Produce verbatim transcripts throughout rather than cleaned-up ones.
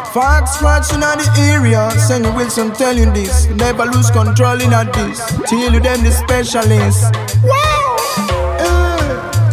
Fox scratching on the area. Senor Wilson tell you this. Never lose control in a this. Till you them the specialist. Wow. Uh.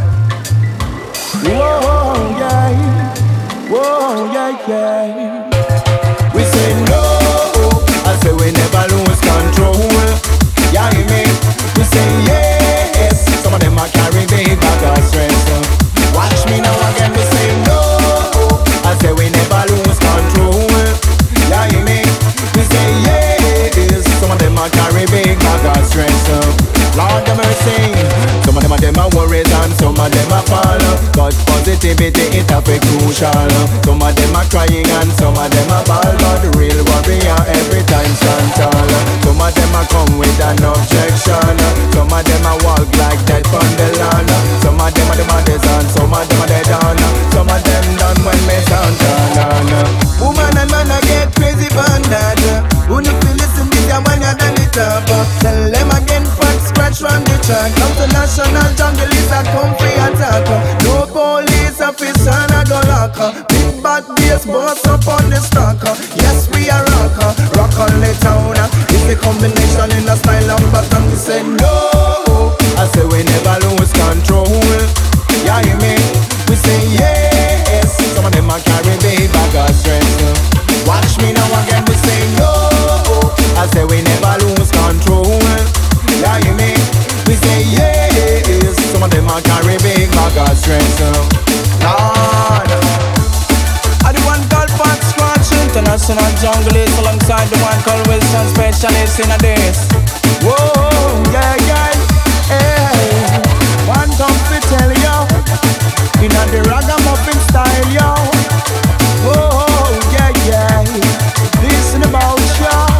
Whoa, yeah. Whoa, yeah, yeah. We say no. I say we never lose control. Yeah, you mean? We say yes. Some of them are carry big bag of stress. Watch me now again. We say no. I say we never lose control. Yeah, you mean? We say yes. Some of them are carry big bag of stress. Lord have mercy. Some of them are them are worried and some of them are fall. But positivity it a be crucial. Some of them are crying and some of them are ball. But the real warrior every time stand tall. Some of them are come with an objection. Some of them are walk like dead on the land. Some of them are the mothers and some of them are dead on. Some of them done when me sound on. Woman and man I get crazy from that. Who need to listen to them when you're done it up? Tell them again fat scratch from the track. Come to national jungle is a comfy attack. No police officer I go lock. Big bad bass boss up on the stock. Yes we are rock. Rock on the town. It's a combination in a style of bottom. We say no. I say we never lose control. Yeah you mean? We say yes. Some of them are carry big bag of stress. Watch me now again. We say no. I say we never lose control. Yeah you mean? We say yes. Some of them are carry big bag of stress. Lord, I the one called Fox Scratch International Junglist alongside the one called Wilson Specialist in a days. Whoa, yeah, yeah, hey. One come to tell you, in a the ragamuffin style, yo. Whoa, yeah, yeah. Listen about you.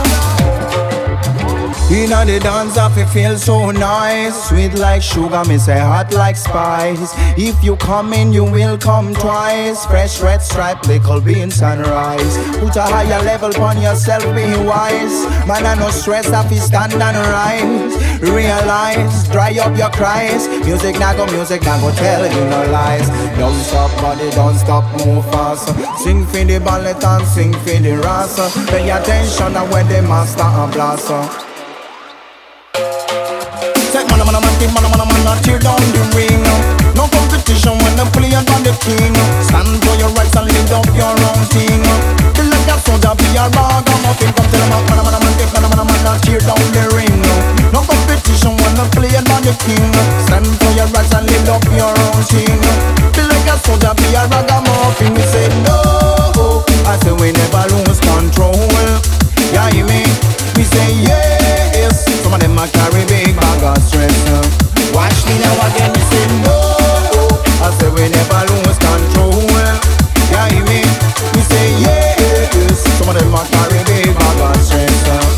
Inna the dance off it feel so nice. Sweet like sugar, me say hot like spice. If you come in, you will come twice. Fresh red stripe, little bean sunrise. Put a higher level on yourself, be wise. Man, I no stress off it stand and rise. Realize, dry up your cries. Music na go, music na go tell you no lies. Don't stop, body, don't stop, move fast. Sing for the ballet and sing for the rasa. Pay attention to when the master and blossom. Take man, man, man, man, man, man, man, tear down the ring. No competition when they play on the king. Stand for your rights and lift up your own thing. Be like a soldier, be a ragamuffin. Come tell them, man, man, man, man, man, man, man, tear down the ring. No competition when they play on the king. Stand for your rights and lift up your own thing. Be like a soldier, be a ragamuffin. We say no, I say we never lose control. Yeah, you mean? We say yes. Some of them are carry big bag of stress. Watch me now again, we say no. I say we never lose control. Yeah, you mean? We say yes. Some of them are carry big bag of stress.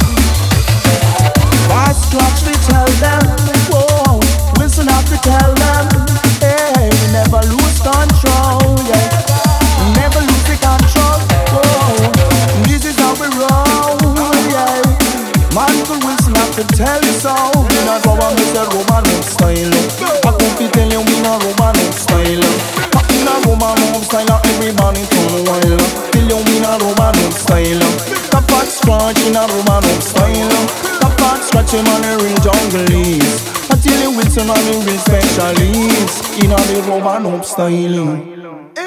Fast watch we tell them. Whoa, listen up to tell them. Hey, we never lose control. Yeah, never lose the control. Whoa, this is how we roll. Yeah, Michael Wilson have to tell you so. We not go on with the Roman style. I could tell you we not Roman style. In a Roman style, everybody turn wild. Tell you we not Roman style. The Fox Scratch in a Roman style. The Fox Scratch him on the real junglist. I tell you Wilson on the real specialist. In a the Roman style.